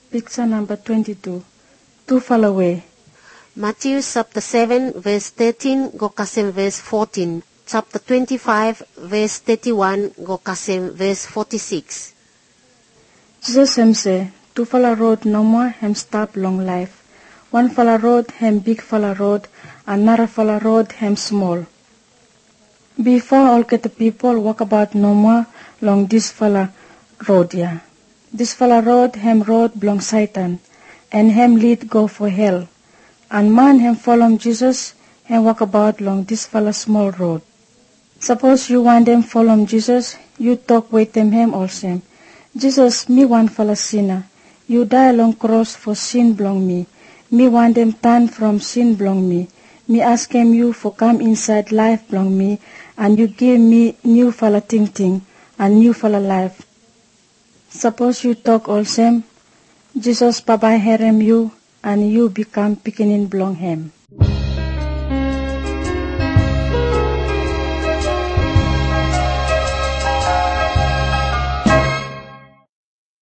Picture number 22. Too far away. Matthew chapter 7 verse 13 go kasem verse 14. Chapter 25 verse 31 go kasem verse 46. Jesus him say, two fala road no more him stop long life. One fala road him big fala road, another fala road him small. Before all get the people walk about no more long this fala road yeah. This fala road him road belong Satan, and him lead go for hell. And man him follow Jesus, him walk about long this fala small road. Suppose you want them follow Jesus, you talk with them him also. Jesus, me one fella sinner. You die long cross for sin belong me. Me want them turn from sin belong me. Me ask him you for come inside life belong me, and you give me new fella thinking and new fella life. Suppose you talk all same, Jesus Baba hear him you, and you become picking belong him.